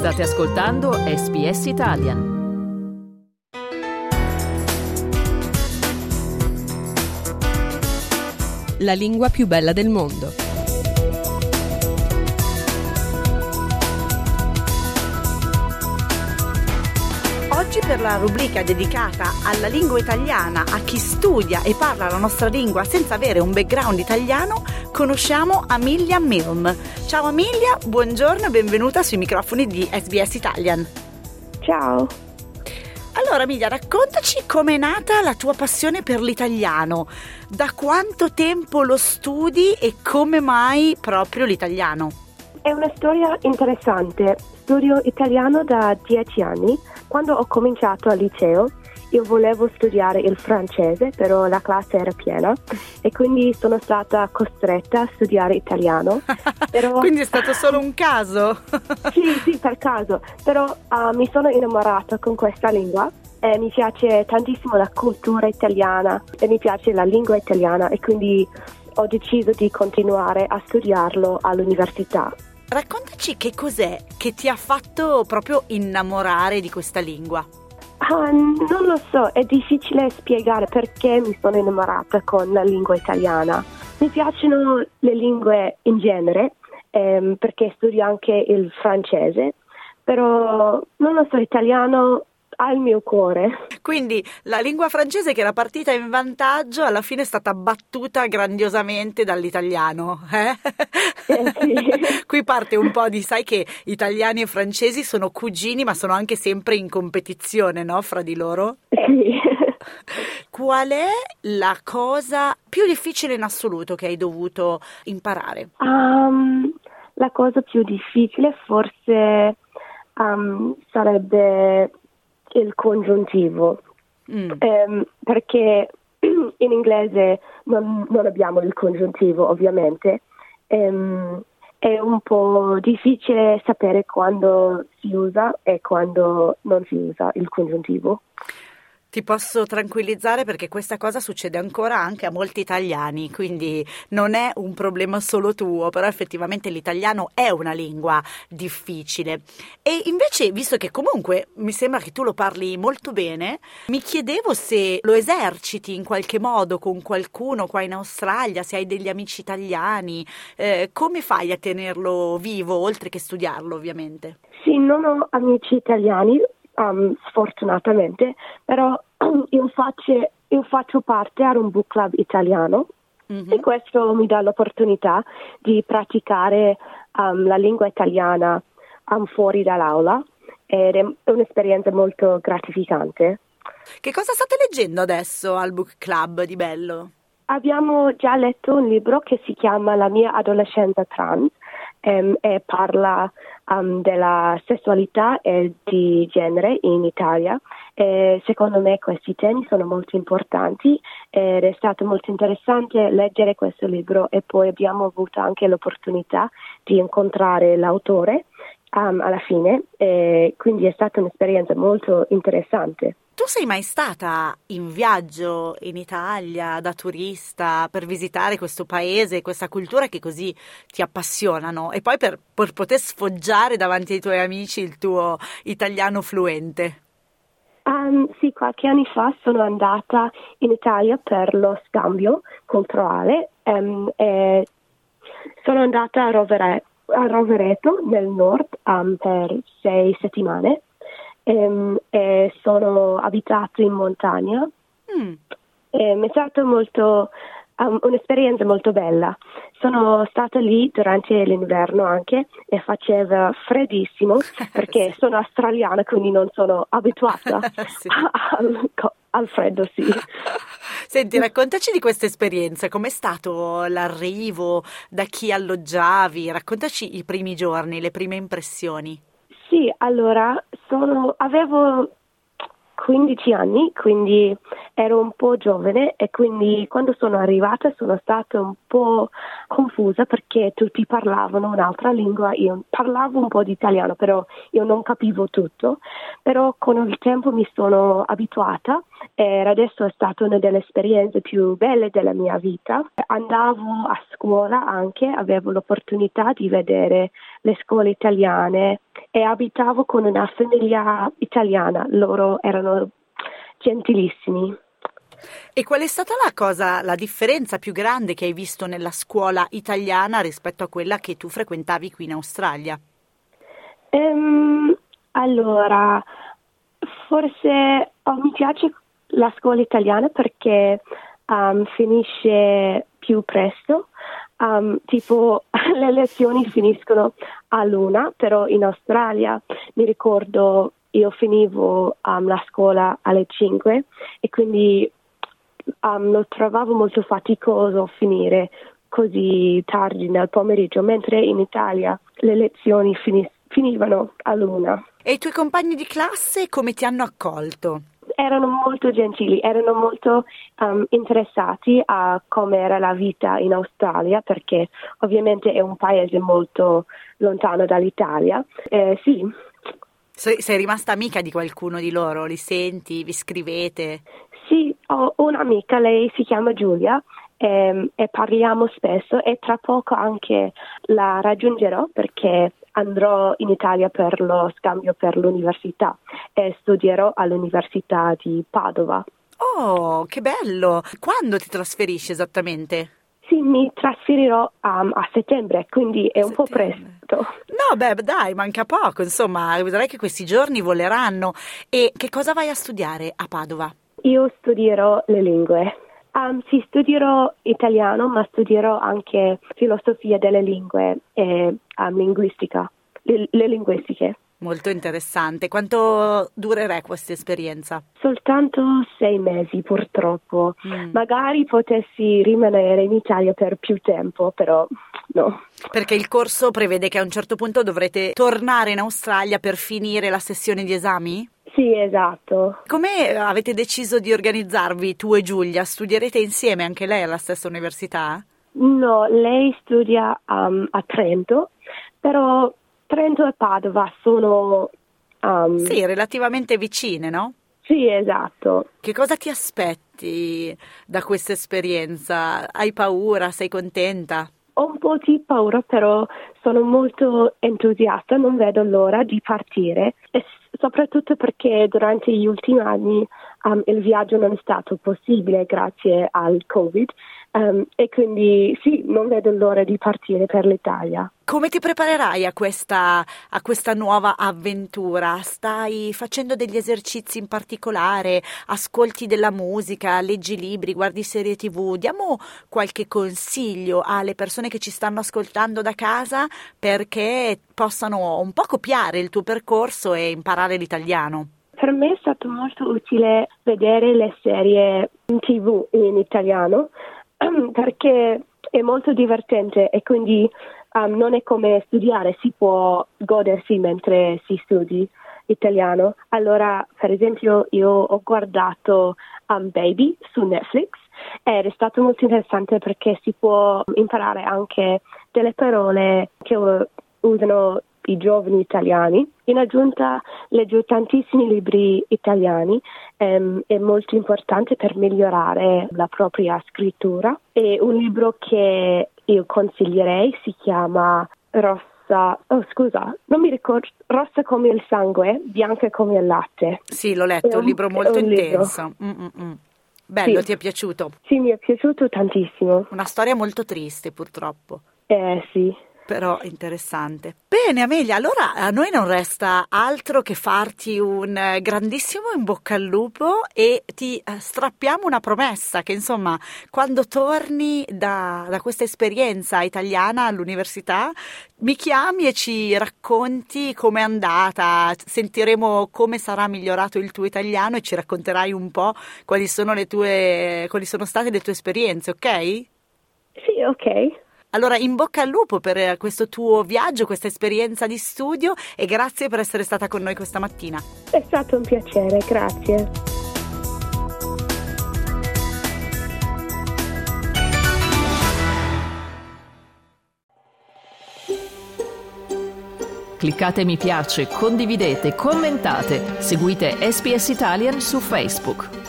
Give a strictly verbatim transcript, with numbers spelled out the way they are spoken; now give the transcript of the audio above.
State ascoltando S B S Italian. La lingua più bella del mondo. Oggi per la rubrica dedicata alla lingua italiana, a chi studia e parla la nostra lingua senza avere un background italiano, conosciamo Amelia Milne. Ciao Amelia, buongiorno e benvenuta sui microfoni di S B S Italian. Ciao. Allora Amelia, raccontaci com'è nata la tua passione per l'italiano, da quanto tempo lo studi e come mai proprio l'italiano? È una storia interessante. Studio italiano da dieci anni. Quando ho cominciato al liceo, io volevo studiare il francese, però la classe era piena e quindi sono stata costretta a studiare italiano. Però... Quindi è stato solo un caso? Sì, sì, per caso. Però uh, mi sono innamorata con questa lingua e mi piace tantissimo la cultura italiana e mi piace la lingua italiana e quindi ho deciso di continuare a studiarlo all'università. Raccontaci che cos'è che ti ha fatto proprio innamorare di questa lingua. Ah, non lo so, è difficile spiegare perché mi sono innamorata con la lingua italiana. Mi piacciono le lingue in genere, ehm, perché studio anche il francese, però non lo so, italiano ha il mio cuore. Quindi la lingua francese che era partita in vantaggio alla fine è stata battuta grandiosamente dall'italiano, eh? Eh, sì. Qui parte un po' di, sai che italiani e francesi sono cugini ma sono anche sempre in competizione, no? Fra di loro. Sì. Qual è la cosa più difficile in assoluto che hai dovuto imparare? Um, la cosa più difficile forse um, sarebbe il congiuntivo, mm. um, perché in inglese non, non abbiamo il congiuntivo ovviamente. Um, è un po' difficile sapere quando si usa e quando non si usa il congiuntivo. Ti posso tranquillizzare perché questa cosa succede ancora anche a molti italiani, quindi non è un problema solo tuo, però effettivamente l'italiano è una lingua difficile. E invece, visto che comunque mi sembra che tu lo parli molto bene, mi chiedevo se lo eserciti in qualche modo con qualcuno qua in Australia, se hai degli amici italiani, eh, come fai a tenerlo vivo, oltre che studiarlo ovviamente? Sì, non ho amici italiani. Um, sfortunatamente, però io faccio, io faccio parte a un book club italiano mm-hmm. e questo mi dà l'opportunità di praticare um, la lingua italiana um, fuori dall'aula ed è un'esperienza molto gratificante. Che cosa state leggendo adesso al book club di bello? Abbiamo già letto un libro che si chiama La mia adolescenza trans um, e parla um, della sessualità e di genere in Italia. E secondo me questi temi sono molto importanti ed è stato molto interessante leggere questo libro e poi abbiamo avuto anche l'opportunità di incontrare l'autore um, alla fine e quindi è stata un'esperienza molto interessante. Tu sei mai stata in viaggio in Italia da turista per visitare questo paese, questa cultura che così ti appassionano e poi per, per poter sfoggiare davanti ai tuoi amici il tuo italiano fluente? Um, sì, qualche anno fa sono andata in Italia per lo scambio culturale um, e sono andata a, Rovere, a Rovereto nel nord um, per sei settimane. Um, e sono abitato in montagna mm. e mi è stata molto um, un'esperienza molto bella. Sono stata lì durante l'inverno anche e faceva freddissimo perché sì. Sono australiana, quindi non sono abituata sì. al, al freddo, sì. Senti, raccontaci di questa esperienza, com'è stato l'arrivo, da chi alloggiavi, raccontaci i primi giorni, le prime impressioni. Sì, allora sono, avevo quindici anni, quindi ero un po' giovane e quindi quando sono arrivata sono stata un po' confusa perché tutti parlavano un'altra lingua, io parlavo un po' di italiano però io non capivo tutto, però con il tempo mi sono abituata e adesso è stata una delle esperienze più belle della mia vita. Andavo a scuola anche, avevo l'opportunità di vedere le scuole italiane e abitavo con una famiglia italiana, loro erano gentilissimi. E qual è stata la cosa, la differenza più grande che hai visto nella scuola italiana rispetto a quella che tu frequentavi qui in Australia? Um, allora, forse oh, mi piace la scuola italiana perché um, finisce più presto, um, tipo le lezioni finiscono all'una, però in Australia mi ricordo io finivo um, la scuola alle cinque e quindi um, lo trovavo molto faticoso finire così tardi nel pomeriggio, mentre in Italia le lezioni finis- finivano all'una. E i tuoi compagni di classe come ti hanno accolto? Erano molto gentili, erano molto um, interessati a come era la vita in Australia, perché ovviamente è un paese molto lontano dall'Italia. Eh, sì. Sei, sei rimasta amica di qualcuno di loro? Li senti? Vi scrivete? Sì, ho un'amica, lei si chiama Giulia e, e parliamo spesso e tra poco anche la raggiungerò perché andrò in Italia per lo scambio per l'università e studierò all'Università di Padova. Oh, che bello! Quando ti trasferisci esattamente? Sì, mi trasferirò um, a settembre, quindi è un settembre. po' presto. No, beh, dai, manca poco, insomma, vedrai che questi giorni voleranno. E che cosa vai a studiare a Padova? Io studierò le lingue. Um, sì, studierò italiano, ma studierò anche filosofia delle lingue e um, linguistica, le, le linguistiche. Molto interessante. Quanto durerà questa esperienza? Soltanto sei mesi, purtroppo. Mm. Magari potessi rimanere in Italia per più tempo, però no. Perché il corso prevede che a un certo punto dovrete tornare in Australia per finire la sessione di esami? Sì, esatto. Come avete deciso di organizzarvi tu e Giulia? Studierete insieme anche lei alla stessa università? No, lei studia um, a Trento, però Trento e Padova sono... Um... Sì, relativamente vicine, no? Sì, esatto. Che cosa ti aspetti da questa esperienza? Hai paura? Sei contenta? Ho un po' di paura, però sono molto entusiasta, non vedo l'ora di partire, e soprattutto perché durante gli ultimi anni um, il viaggio non è stato possibile grazie al Covid, um, e quindi sì, non vedo l'ora di partire per l'Italia. Come ti preparerai a questa, a questa nuova avventura? Stai facendo degli esercizi in particolare? Ascolti della musica, leggi libri, guardi serie tivù? Diamo qualche consiglio alle persone che ci stanno ascoltando da casa perché possano un po' copiare il tuo percorso e imparare l'italiano. Per me è stato molto utile vedere le serie in tivù in italiano perché è molto divertente e quindi um, non è come studiare, si può godersi mentre si studi italiano. Allora, per esempio, io ho guardato um, Baby su Netflix ed è stato molto interessante perché si può imparare anche delle parole che usano i giovani italiani. In aggiunta leggo tantissimi libri italiani, ehm, è molto importante per migliorare la propria scrittura. E un libro che io consiglierei si chiama Rossa, oh scusa, non mi ricordo, Rossa come il sangue, bianca come il latte. Sì, l'ho letto, è un libro molto un intenso. Bello, sì. Ti è piaciuto? Sì, mi è piaciuto tantissimo. Una storia molto triste, purtroppo. Eh sì. Però interessante. Bene Amelia, allora a noi non resta altro che farti un grandissimo in bocca al lupo e ti strappiamo una promessa che insomma quando torni da, da questa esperienza italiana all'università mi chiami e ci racconti com'è andata, sentiremo come sarà migliorato il tuo italiano e ci racconterai un po' quali sono le tue, quali sono state le tue esperienze, ok? Sì, ok. Allora, in bocca al lupo per questo tuo viaggio, questa esperienza di studio e grazie per essere stata con noi questa mattina. È stato un piacere, grazie. Cliccate mi piace, condividete, commentate, seguite S B S Italian su Facebook.